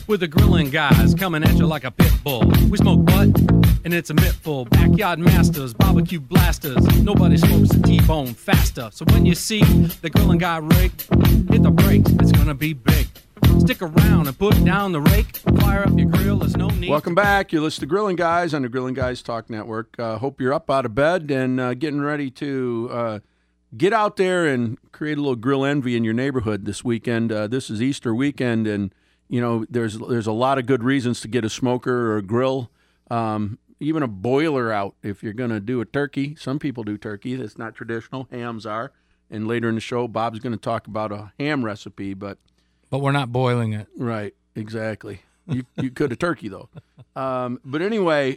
with the grilling guys coming at you like a pit bull. We smoke what? And it's a mittful. Backyard masters, barbecue blasters. Nobody smokes a T-bone faster. So when you see the grilling guy rig, hit the brakes, it's gonna be big. Stick around and put down the rake. Fire up your grill, there's no need. Welcome back. You're listening to Grilling Guys on the Grilling Guys Talk Network. Hope you're up out of bed and getting ready to get out there and create a little grill envy in your neighborhood this weekend. This is Easter weekend, and you know there's a lot of good reasons to get a smoker or a grill, even a boiler out if you're going to do a turkey. Some people do turkey. That's not traditional. Hams are. And later in the show, Bob's going to talk about a ham recipe, but we're not boiling it. Right, exactly. You could a turkey, though. But anyway,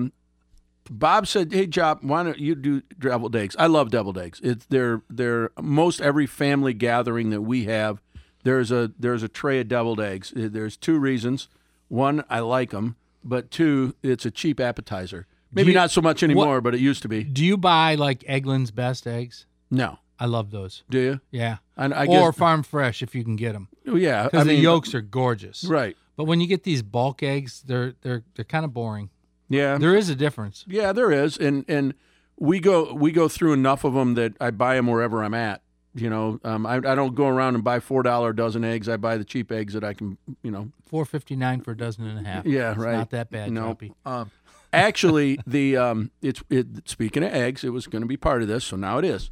Bob said, hey, Job, why don't you do deviled eggs? I love deviled eggs. They're most every family gathering that we have, there's a tray of deviled eggs. There's two reasons. One, I like them, but two, it's a cheap appetizer. Maybe not so much anymore, but it used to be. Do you buy, like, Eggland's Best Eggs? No. I love those. Do you? Yeah. I or guess, Farm Fresh if you can get them. Oh, yeah. Because the yolks are gorgeous. Right. But when you get these bulk eggs, they're kind of boring. Yeah. There is a difference. Yeah, there is. And we go through enough of them that I buy them wherever I'm at. You know, I don't go around and buy $4 a dozen eggs. I buy the cheap eggs that I can, you know. $4.59 for a dozen and a half. Yeah, it's right. Not that bad, no. Choppy. Actually, speaking of eggs, it was going to be part of this, so now it is.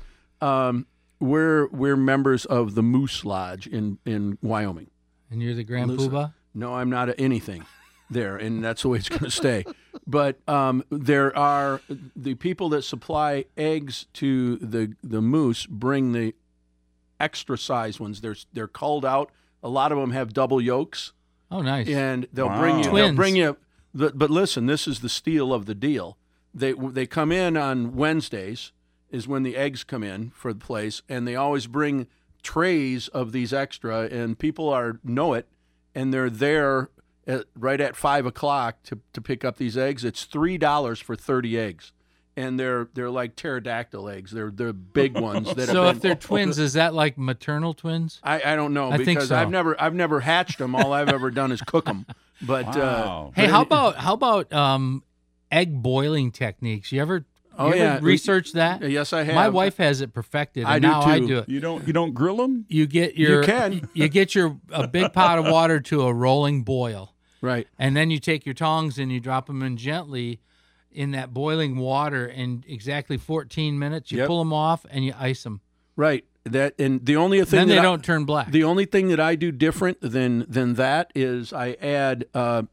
We're members of the Moose Lodge in Wyoming. And you're the Grand Poobah? No, I'm not anything there, and that's the way it's going to stay. But there are the people that supply eggs to the moose bring the extra size ones. They're culled out. A lot of them have double yolks. Oh, nice. And they'll Twins. bring you. But listen, this is the steal of the deal. They come in on Wednesdays is when the eggs come in for the place, and they always bring trays of these extra, and people know it, and they're there right at 5 o'clock to pick up these eggs. It's $3 for 30 eggs, and they're like pterodactyl eggs. They're big ones. That so if they're twins, is that like maternal twins? I don't know, because think so. I've never hatched them. All I've ever done is cook them. But wow. Hey, how about egg boiling techniques? You ever research that? Yes, I have. My wife has it perfected, and I do now too. I do it. You don't grill them? You get your You can. a big pot of water to a rolling boil. Right. And then you take your tongs and you drop them in gently in that boiling water in exactly 14 minutes. You pull them off and you ice them. Right. And the only thing then they don't turn black. The only thing that I do different than that is I add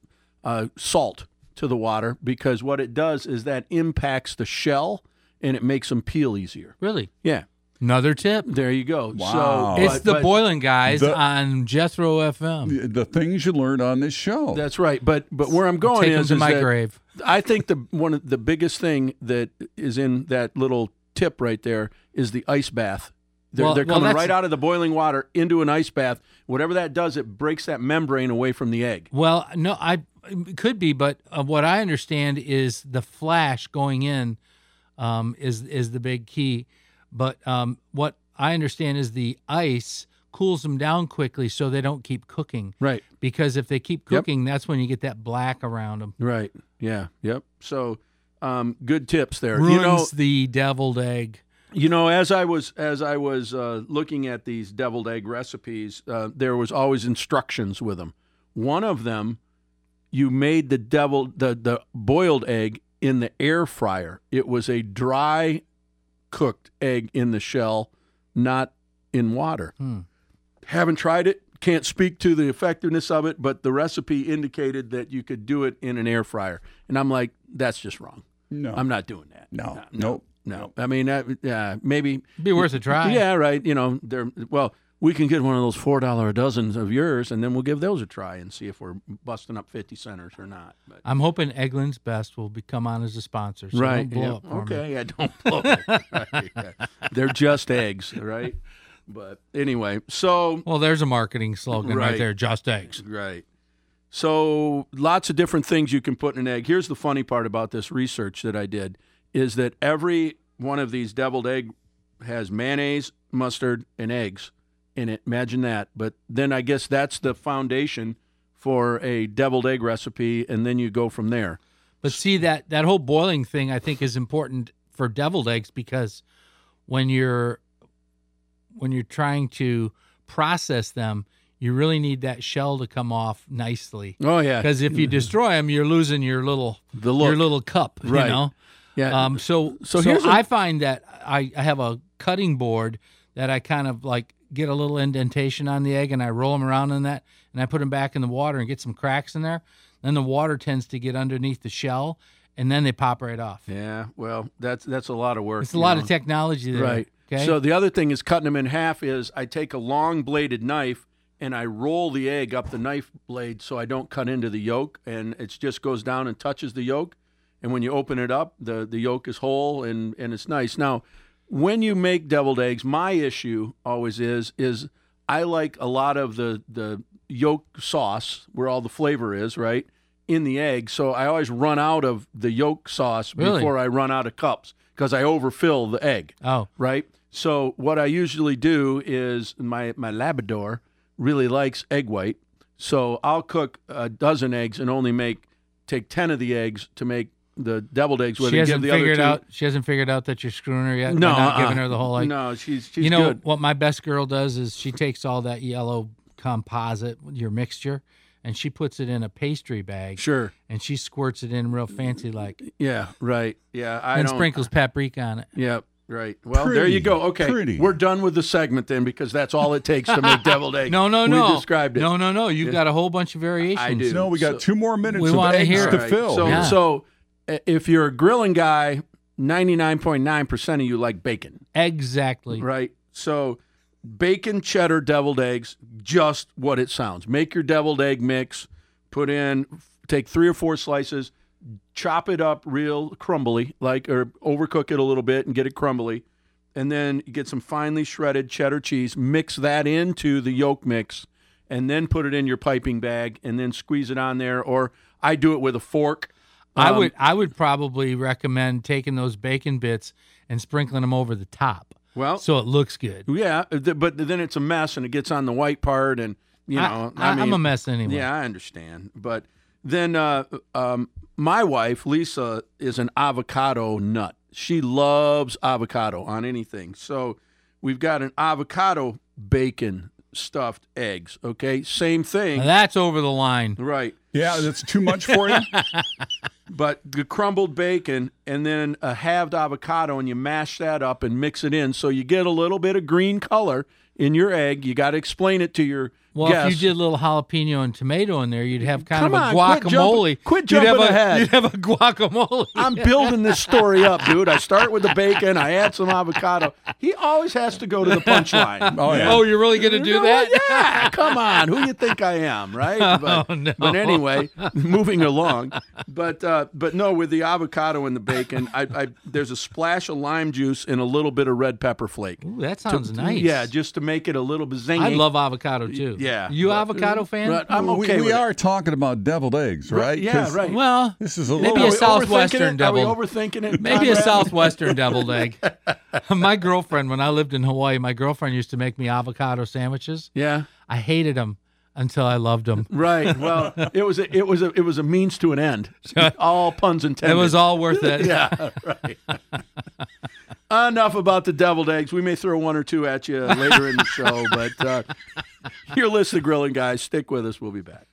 salt to the water, because what it does is that impacts the shell and it makes them peel easier. Really? Yeah. Another tip. There you go. Wow. So, It's the Boiling Guys on Jethro FM. The things you learned on this show. That's right. But where I'm going Take them is to my that grave. I think one of the biggest thing that is in that little tip right there is the ice bath. They're coming right out of the boiling water into an ice bath. Whatever that does, it breaks that membrane away from the egg. Well, no, it could be, but what I understand is the flash going in is the big key. But what I understand is the ice cools them down quickly so they don't keep cooking. Right. Because if they keep cooking, that's when you get that black around them. Right. Yeah. Yep. So good tips there. Ruins the deviled egg. You know, as I was looking at these deviled egg recipes, there was always instructions with them. One of them, you made the boiled egg in the air fryer. It was a dry cooked egg in the shell, not in water. Haven't tried it. Can't speak to the effectiveness of it, but the recipe indicated that you could do it in an air fryer. And I'm like, that's just wrong. No. I'm not doing that. No. No. I mean, maybe. Be worth a try. Yeah, right. You know, we can get one of those $4 a dozens of yours, and then we'll give those a try and see if we're busting up 50 centers or not. But. I'm hoping Eggland's Best will come on as a sponsor. So right. Don't blow up for me. Yeah, don't blow up. Right, yeah. They're just eggs, right? But anyway, so. Well, there's a marketing slogan right there, just eggs. Right. So lots of different things you can put in an egg. Here's the funny part about this research that I did, is that every one of these deviled egg has mayonnaise, mustard, and eggs in it. Imagine that. But then I guess that's the foundation for a deviled egg recipe, and then you go from there. But see, that whole boiling thing I think is important for deviled eggs, because when you're trying to process them, you really need that shell to come off nicely. Oh yeah, Because if you destroy them, you're losing your little cup. Right. You know. yeah. So here's I find that I have a cutting board that I kind of like get a little indentation on the egg, and I roll them around in that, and I put them back in the water and get some cracks in there. Then the water tends to get underneath the shell, and then they pop right off. Yeah, well, that's a lot of work. It's a lot of technology there. Right. Okay. So the other thing is cutting them in half is I take a long bladed knife and I roll the egg up the knife blade so I don't cut into the yolk, and it just goes down and touches the yolk. And when you open it up, the yolk is whole and it's nice. Now, when you make deviled eggs, my issue always is I like a lot of the yolk sauce where all the flavor is, right, in the egg. So I always run out of the yolk sauce Really? before I run out of cups because I overfill the egg. Oh. Right? So what I usually do is my Labrador really likes egg white. So I'll cook a dozen eggs and only take 10 of the eggs to make the deviled eggs with. She hasn't give the figured other two. out. She hasn't figured out that you're screwing her yet. No, You're not giving her the whole egg. No, she's You know good. what my best girl does is she takes all that yellow composite, your mixture, and she puts it in a pastry bag. Sure. And she squirts it in real fancy like, Yeah. Right. Yeah. and sprinkles paprika on it. Yeah. Right. Well, there you go. Okay. Pretty. We're done with the segment then because that's all it takes to make deviled eggs. No. We described it. No. You've got a whole bunch of variations. I do. No, we got 2 more minutes we of wanna eggs hear to it. All fill. So, Yeah. so if you're a grilling guy, 99.9% of you like bacon, Exactly. right? So bacon cheddar deviled eggs, just what it sounds. Make your deviled egg mix, take 3 or 4 slices, chop it up real crumbly, or overcook it a little bit and get it crumbly. And then you get some finely shredded cheddar cheese, mix that into the yolk mix, and then put it in your piping bag and then squeeze it on there. Or I do it with a fork. I would probably recommend taking those bacon bits and sprinkling them over the top. Well, So it looks good. yeah, but then it's a mess and it gets on the white part, and I'm a mess anyway. Yeah, I understand. But then my wife Lisa is an avocado nut. She loves avocado on anything. So we've got an avocado bacon stuffed eggs. Okay, same thing. Now that's over the line. Right. Yeah, that's too much for you? But the crumbled bacon and then a halved avocado, and you mash that up and mix it in so you get a little bit of green color in your egg. You got to explain it to your Well, guests. if you did a little jalapeno and tomato in there, you'd have kind Come of a on, guacamole. quit jumping ahead. You'd have a guacamole. I'm building this story up, dude. I start with the bacon. I add some avocado. He always has to go to the punchline. Oh, yeah. Oh, you're really going to do You know that? what? Yeah, come on. Who you think I am, right? But, no. but anyway, moving along. But no, with the avocado and the bacon, there's a splash of lime juice and a little bit of red pepper flake. Ooh, that sounds nice. Yeah, just to make it a little bit zingy. I love avocado too. Yeah. You But- avocado fan? But I'm okay we with it. are talking about deviled eggs, right? Yeah, 'Cause right. Well, This is a maybe little. a Are we southwestern overthinking it? Are we deviled. overthinking it? Maybe a Conrad? southwestern deviled egg. My girlfriend, when I lived in Hawaii, my girlfriend used to make me avocado sandwiches. Yeah. I hated them until I loved them. Right. Well, it was a means to an end. All puns intended. It was all worth it. Yeah. Right. Enough about the deviled eggs. We may throw 1 or 2 at you later in the show, but you're listening to Grilling Guys. Stick with us. We'll be back.